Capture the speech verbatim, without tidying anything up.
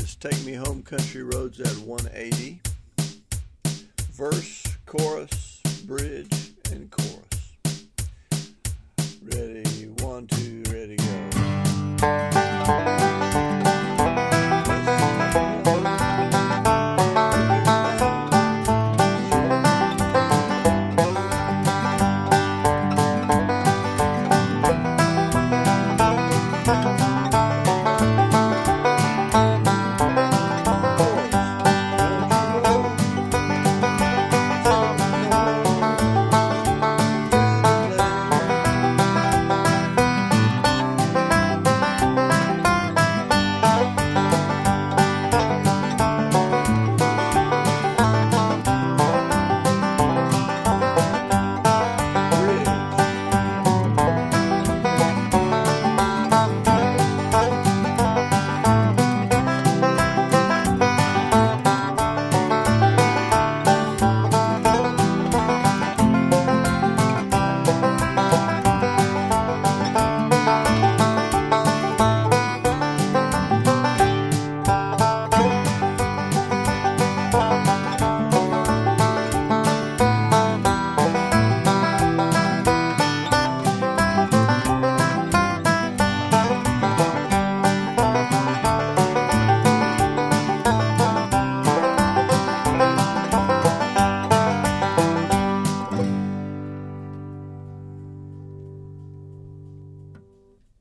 is Take Me Home Country Roads at one eighty. Verse, chorus, bridge, and chorus. Ready, one, two, ready, go.